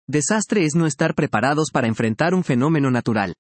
Desastre es no estar preparados para enfrentar un fenómeno natural.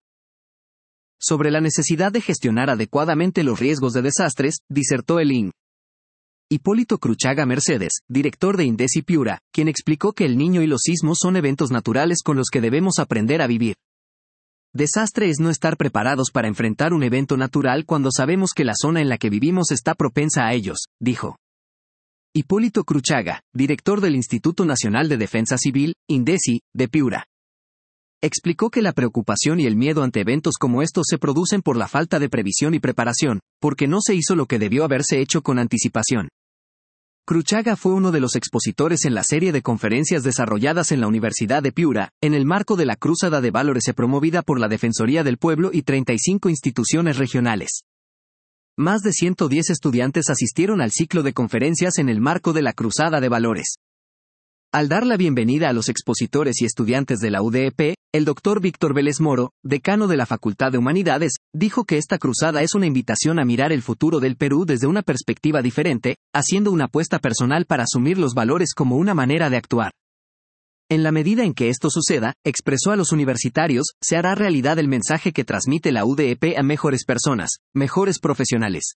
Sobre la necesidad de gestionar adecuadamente los riesgos de desastres, disertó el Ing. Hipólito Cruchaga Mercedes, director de INDECI Piura, quien explicó que el Niño y los sismos son eventos naturales con los que debemos aprender a vivir. Desastre es no estar preparados para enfrentar un evento natural cuando sabemos que la zona en la que vivimos está propensa a ellos, dijo. Hipólito Cruchaga, director del Instituto Nacional de Defensa Civil, INDECI, de Piura. Explicó que la preocupación y el miedo ante eventos como estos se producen por la falta de previsión y preparación, porque no se hizo lo que debió haberse hecho con anticipación. Cruchaga fue uno de los expositores en la serie de conferencias desarrolladas en la Universidad de Piura, en el marco de la Cruzada de Valores promovida por la Defensoría del Pueblo y 35 instituciones regionales. Más de 110 estudiantes asistieron al ciclo de conferencias en el marco de la Cruzada de Valores. Al dar la bienvenida a los expositores y estudiantes de la UDEP, el Dr. Víctor Vélez Moro, decano de la Facultad de Humanidades, dijo que esta cruzada es una invitación a mirar el futuro del Perú desde una perspectiva diferente, haciendo una apuesta personal para asumir los valores como una manera de actuar. En la medida en que esto suceda, expresó a los universitarios, se hará realidad el mensaje que transmite la UDEP a mejores personas, mejores profesionales.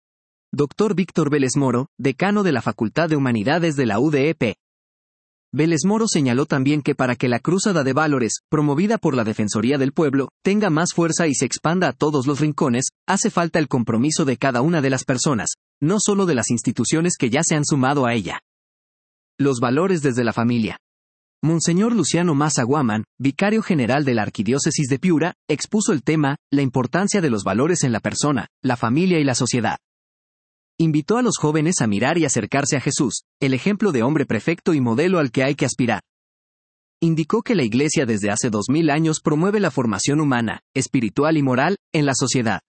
Dr. Víctor Vélez Moro, decano de la Facultad de Humanidades de la UDEP. Vélez Moro señaló también que para que la Cruzada de Valores, promovida por la Defensoría del Pueblo, tenga más fuerza y se expanda a todos los rincones, hace falta el compromiso de cada una de las personas, no solo de las instituciones que ya se han sumado a ella. Los valores desde la familia. Monseñor Luciano Massa Guamán, vicario general de la Arquidiócesis de Piura, expuso el tema, la importancia de los valores en la persona, la familia y la sociedad. Invitó a los jóvenes a mirar y acercarse a Jesús, el ejemplo de hombre perfecto y modelo al que hay que aspirar. Indicó que la Iglesia desde hace 2000 años promueve la formación humana, espiritual y moral, en la sociedad.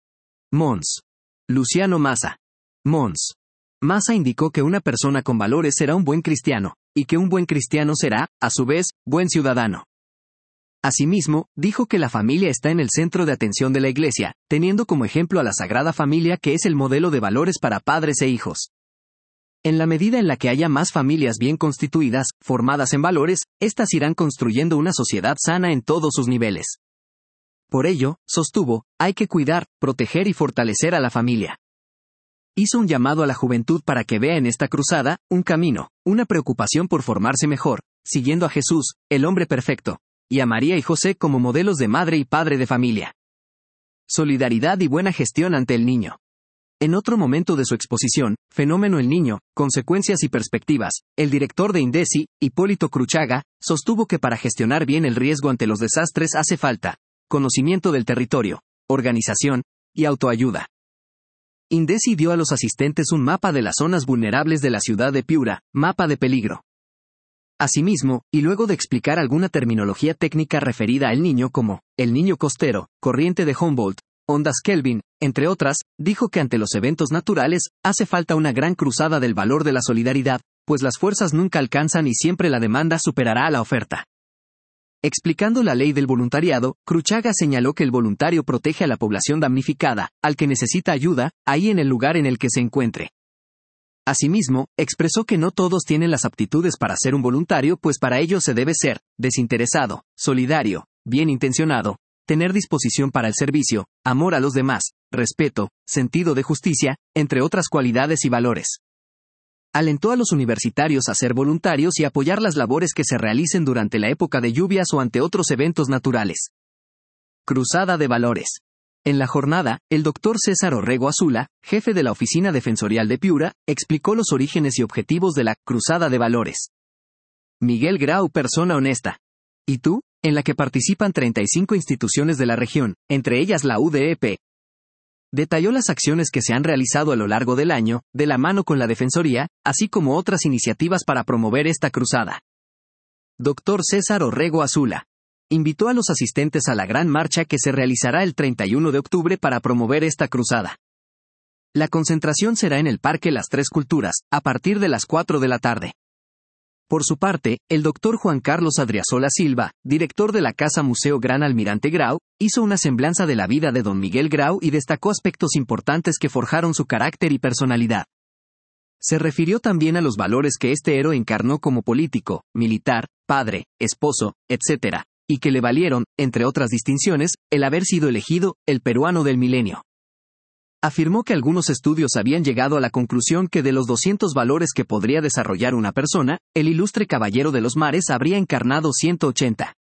Mons. Luciano Massa. Mons. Massa indicó que una persona con valores será un buen cristiano, y que un buen cristiano será, a su vez, buen ciudadano. Asimismo, dijo que la familia está en el centro de atención de la Iglesia, teniendo como ejemplo a la Sagrada Familia que es el modelo de valores para padres e hijos. En la medida en la que haya más familias bien constituidas, formadas en valores, éstas irán construyendo una sociedad sana en todos sus niveles. Por ello, sostuvo, hay que cuidar, proteger y fortalecer a la familia. Hizo un llamado a la juventud para que vea en esta cruzada, un camino, una preocupación por formarse mejor, siguiendo a Jesús, el hombre perfecto, y a María y José como modelos de madre y padre de familia. Solidaridad y buena gestión ante el niño. En otro momento de su exposición, Fenómeno el Niño, Consecuencias y Perspectivas, el director de INDECI, Hipólito Cruchaga, sostuvo que para gestionar bien el riesgo ante los desastres hace falta conocimiento del territorio, organización y autoayuda. INDECI dio a los asistentes un mapa de las zonas vulnerables de la ciudad de Piura, mapa de peligro. Asimismo, y luego de explicar alguna terminología técnica referida al niño como el niño costero, corriente de Humboldt, ondas Kelvin, entre otras, dijo que ante los eventos naturales, hace falta una gran cruzada del valor de la solidaridad, pues las fuerzas nunca alcanzan y siempre la demanda superará a la oferta. Explicando la ley del voluntariado, Cruchaga señaló que el voluntario protege a la población damnificada, al que necesita ayuda, ahí en el lugar en el que se encuentre. Asimismo, expresó que no todos tienen las aptitudes para ser un voluntario, pues para ello se debe ser desinteresado, solidario, bien intencionado, tener disposición para el servicio, amor a los demás, respeto, sentido de justicia, entre otras cualidades y valores. Alentó a los universitarios a ser voluntarios y apoyar las labores que se realicen durante la época de lluvias o ante otros eventos naturales. Cruzada de Valores. En la jornada, el Dr. César Orrego Azula, jefe de la Oficina Defensorial de Piura, explicó los orígenes y objetivos de la Cruzada de Valores. Miguel Grau, persona honesta. ¿Y tú?, en la que participan 35 instituciones de la región, entre ellas la UDEP. Detalló las acciones que se han realizado a lo largo del año, de la mano con la Defensoría, así como otras iniciativas para promover esta cruzada. Dr. César Orrego Azula. Invitó a los asistentes a la gran marcha que se realizará el 31 de octubre para promover esta cruzada. La concentración será en el Parque Las Tres Culturas, a partir de las 4 de la tarde. Por su parte, el Dr. Juan Carlos Adriasola Silva, director de la Casa Museo Gran Almirante Grau, hizo una semblanza de la vida de don Miguel Grau y destacó aspectos importantes que forjaron su carácter y personalidad. Se refirió también a los valores que este héroe encarnó como político, militar, padre, esposo, etc., y que le valieron, entre otras distinciones, el haber sido elegido el peruano del milenio. Afirmó que algunos estudios habían llegado a la conclusión que de los 200 valores que podría desarrollar una persona, el ilustre caballero de los mares habría encarnado 180.